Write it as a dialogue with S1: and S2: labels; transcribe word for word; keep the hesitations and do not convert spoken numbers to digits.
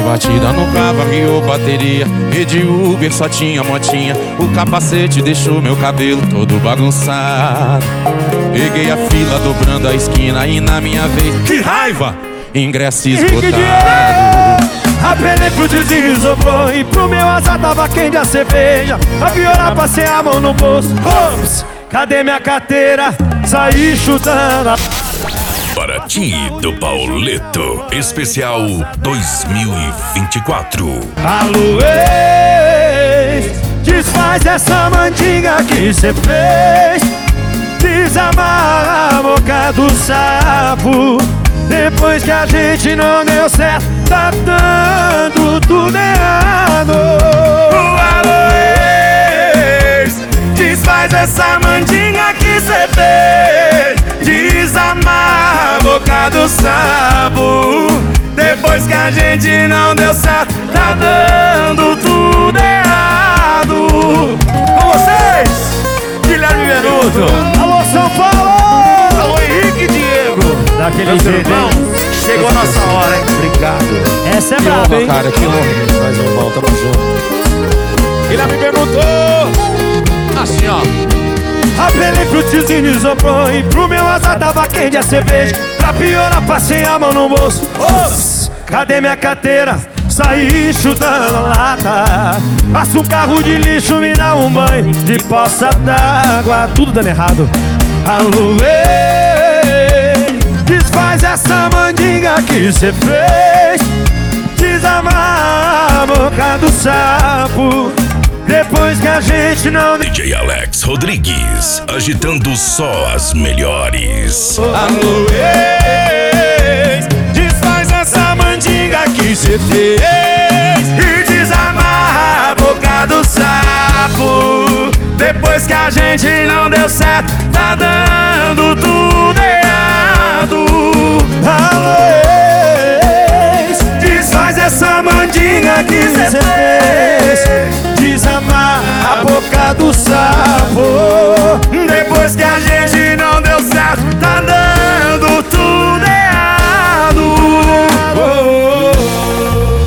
S1: batida no carro, arriou bateria. E de Uber só tinha motinha. O capacete deixou meu cabelo todo bagunçado. Peguei a fila dobrando a esquina e na minha vez, que raiva! Ingresso esgotado.
S2: Apelei pro vizinho, isoprou. E pro meu azar tava quente a cerveja. Pra piorar, passei a mão no bolso. Ops, cadê minha carteira? Saí chutando a...
S3: Para ti do Pauleto, especial dois mil e vinte e quatro.
S2: Alô, ex, desfaz essa mandinga que cê fez. Desamarra a boca do sapo. Depois que a gente não deu certo, tá dando tudo errado. Alô, ex, desfaz essa mandinga que cê fez. Desamarra a boca do sapo. Depois que a gente não deu certo, tá dando tudo errado. Com vocês, Guilherme Venuto. Alô, São Paulo. Alô, Henrique e Diego. Daquele jeito, irmão, chegou a nossa hora, hein? Obrigado. Essa é brava, hein?
S1: Cara, que honra.
S2: Nós, irmão, tamo junto.
S1: Guilherme perguntou assim, ó.
S2: Apelei pro tiozinho isoprou. E pro meu azar tava quente a cerveja. Pra piorar, passei a mão no bolso. Ops, cadê minha carteira? Saí chutando a lata. Passa um carro de lixo, me dá um banho de poça d'água. Tudo dando errado. Alô, ei, desfaz essa mandinga que cê fez. Desamarra a boca do sapo. Depois que a gente não...
S3: D J Alex Rodrigues, agitando só as melhores.
S2: Alô, ex, desfaz essa mandinga que cê fez. E desamarra a boca do sapo. Depois que a gente não deu certo, tá dando tudo errado. Alô, ex, desfaz essa mandinga que cê fez. Desamarra a boca do sapo.